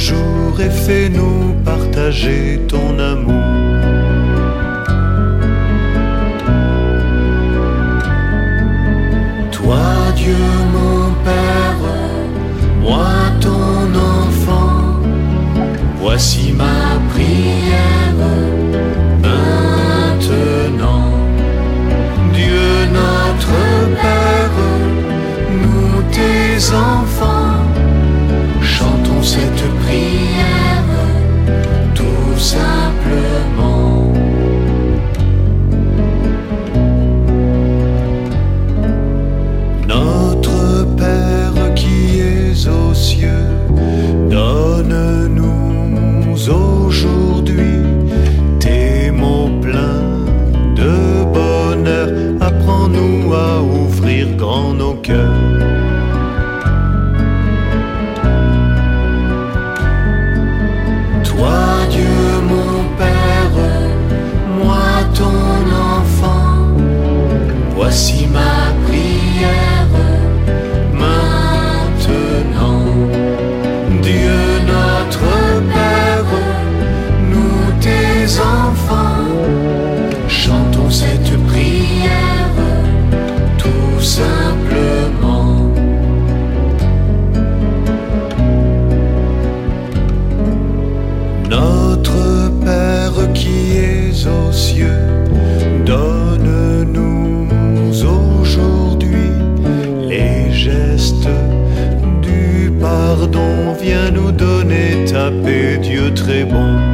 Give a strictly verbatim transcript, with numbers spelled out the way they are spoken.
jour et fais-nous partager ton amour. Toi, Dieu mon Père, moi ton enfant, voici ma prière maintenant. Dieu notre Père, nous tes enfants, chantons cette prière tout simplement. Notre Père qui es aux cieux, donne-nous aujourd'hui tes mots pleins de bonheur. Apprends-nous à ouvrir grand nos cœurs. Toi, Dieu mon Père, moi ton enfant, voici ma prière maintenant. Dieu notre Père, nous tes enfants, chantons cette prière tout simplement. Notre Père qui es aux cieux, donne-nous aujourd'hui les gestes du pardon. Viens nous donner ta paix, Dieu très bon.